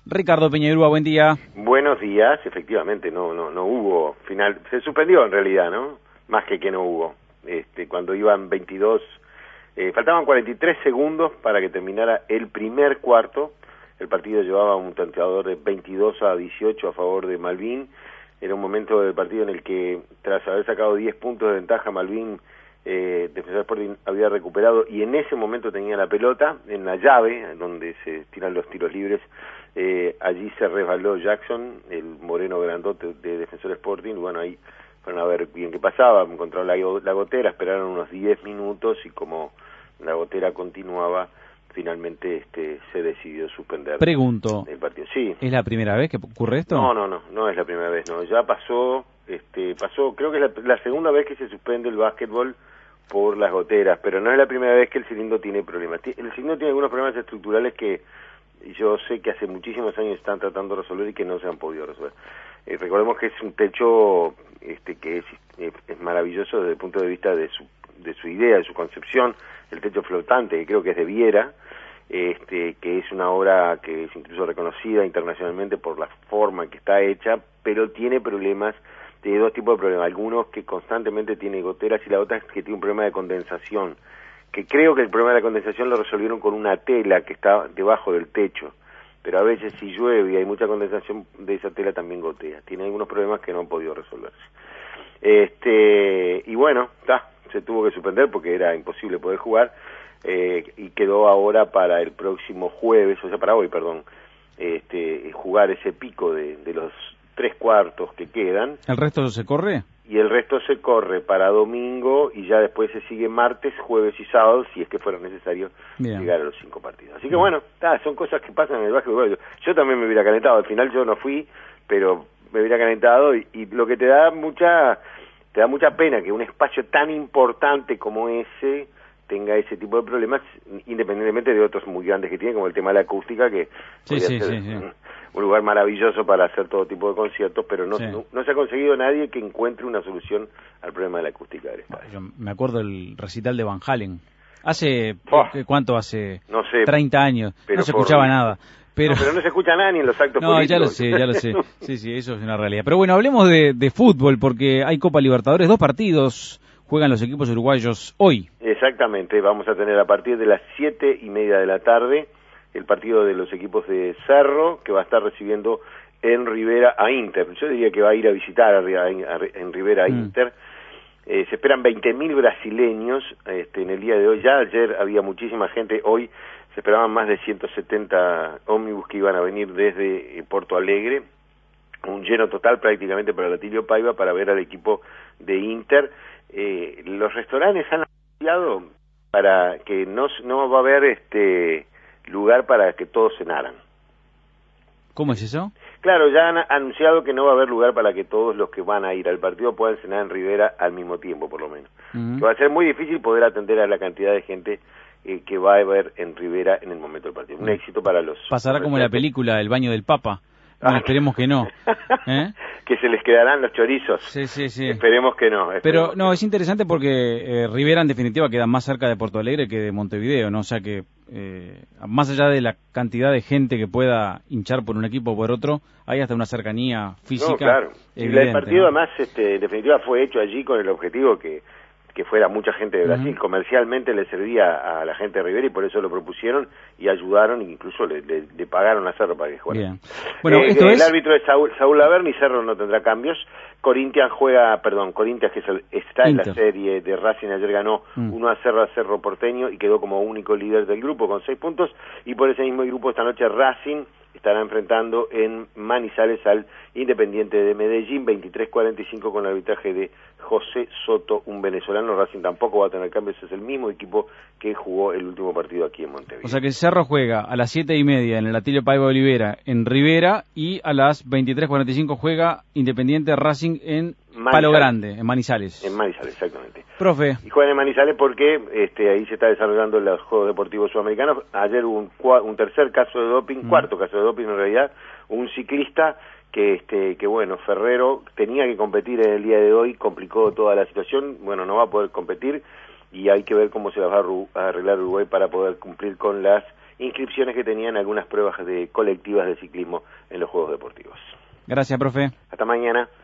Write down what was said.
Ricardo Peñairúa, buen día. Buenos días, efectivamente, no hubo final, se suspendió en realidad, ¿no? Más que no hubo. Cuando iban 22, faltaban 43 segundos para que terminara el primer cuarto, el partido llevaba un tanteador de 22-18 a favor de Malvin. Era un momento del partido en el que, tras haber sacado 10 puntos de ventaja, Malvin, Defensor Sporting había recuperado y en ese momento tenía la pelota en la llave, donde se tiran los tiros libres. Allí se resbaló Jackson, el moreno grandote de Defensor Sporting. Bueno, ahí fueron a ver bien qué pasaba, encontraron la gotera, esperaron unos 10 minutos y como la gotera continuaba, finalmente se decidió suspender. Pregunto, el partido. Sí. ¿Es la primera vez que ocurre esto? No es la primera vez, no. Ya pasó, creo que es la segunda vez que se suspende el básquetbol por las goteras, pero no es la primera vez que el cilindro tiene problemas. El cilindro tiene algunos problemas estructurales que yo sé que hace muchísimos años están tratando de resolver y que no se han podido resolver. Recordemos que es un techo que es maravilloso desde el punto de vista de su idea, de su concepción, el techo flotante, que creo que es de Viera, que es una obra que es incluso reconocida internacionalmente por la forma en que está hecha, pero tiene problemas, tiene dos tipos de problemas, algunos que constantemente tiene goteras y la otra es que tiene un problema de condensación, que creo que el problema de la condensación lo resolvieron con una tela que está debajo del techo, pero a veces si llueve y hay mucha condensación de esa tela también gotea, tiene algunos problemas que no han podido resolverse. Y bueno, se tuvo que suspender porque era imposible poder jugar, y quedó ahora para el próximo jueves, o sea para hoy, perdón, jugar ese pico de los 3 cuartos que quedan. ¿El resto se corre? Y el resto se corre para domingo y ya después se sigue martes, jueves y sábado, si es que fuera necesario llegar a los 5 partidos. Así que bueno, son cosas que pasan en el básquetbol. Yo también me hubiera calentado, al final yo no fui, pero me hubiera calentado y lo que te da mucha pena que un espacio tan importante como ese tenga ese tipo de problemas, independientemente de otros muy grandes que tiene, como el tema de la acústica, que podría ser un lugar maravilloso para hacer todo tipo de conciertos, pero no se ha conseguido nadie que encuentre una solución al problema de la acústica del estadio. Yo me acuerdo del recital de Van Halen. ¿Cuánto hace? No sé. 30 años. No se escuchaba nada. Pero no se escucha nada ni en los actos políticos. Ya lo sé. Sí, eso es una realidad. Pero bueno, hablemos de fútbol, porque hay Copa Libertadores, 2 partidos juegan los equipos uruguayos hoy. Exactamente, vamos a tener a partir de las 7:30 de la tarde el partido de los equipos de Cerro, que va a estar recibiendo en Rivera a Inter. Yo diría que va a ir a visitar en Rivera a Inter. Se esperan 20.000 brasileños en el día de hoy. Ya ayer había muchísima gente, hoy se esperaban más de 170 ómnibus que iban a venir desde Porto Alegre. Un lleno total prácticamente para el Atilio Paiva para ver al equipo de Inter. Los restaurantes han anunciado para que no va a haber lugar para que todos cenaran. ¿Cómo es eso? Claro, ya han anunciado que no va a haber lugar para que todos los que van a ir al partido puedan cenar en Rivera al mismo tiempo, por lo menos. Que va a ser muy difícil poder atender a la cantidad de gente que va a haber en Rivera en el momento del partido. Un éxito para los... Pasará como en la película El baño del Papa. Bueno, esperemos que no. Que se les quedarán los chorizos. Sí. Esperemos que no. Pero no, es interesante porque Rivera en definitiva queda más cerca de Porto Alegre que de Montevideo, ¿no? O sea que más allá de la cantidad de gente que pueda hinchar por un equipo o por otro, hay hasta una cercanía física. No, claro. Evidente, y el partido, ¿no? Además, en definitiva fue hecho allí con el objetivo que fuera mucha gente de Brasil. Comercialmente le servía a la gente de Rivera y por eso lo propusieron y ayudaron, incluso le pagaron a Cerro para que jugara. Bien. Bueno, el árbitro es Saúl Laverni, Cerro no tendrá cambios. Corinthians que está en la serie de Racing, ayer ganó 1-0 a Cerro Porteño y quedó como único líder del grupo con 6 puntos, y por ese mismo grupo esta noche Racing estará enfrentando en Manizales al Independiente de Medellín, 23-45 con el arbitraje de José Soto, un venezolano. Racing tampoco va a tener cambios, es el mismo equipo que jugó el último partido aquí en Montevideo. O sea que Cerro juega a las 7:30 en el Atilio Paiva Olivera en Rivera, y a las 23:45 juega Independiente Racing en Palo Grande, en Manizales. En Manizales, exactamente. Profe. Y juegan en Manizales porque ahí se está desarrollando los Juegos Deportivos Sudamericanos. Ayer hubo un tercer caso de doping, cuarto caso de doping en realidad, un ciclista que bueno, Ferrero tenía que competir en el día de hoy, complicó toda la situación, bueno, no va a poder competir y hay que ver cómo se las va a arreglar Uruguay para poder cumplir con las inscripciones que tenían algunas pruebas colectivas de ciclismo en los Juegos Deportivos. Gracias, profe. Hasta mañana.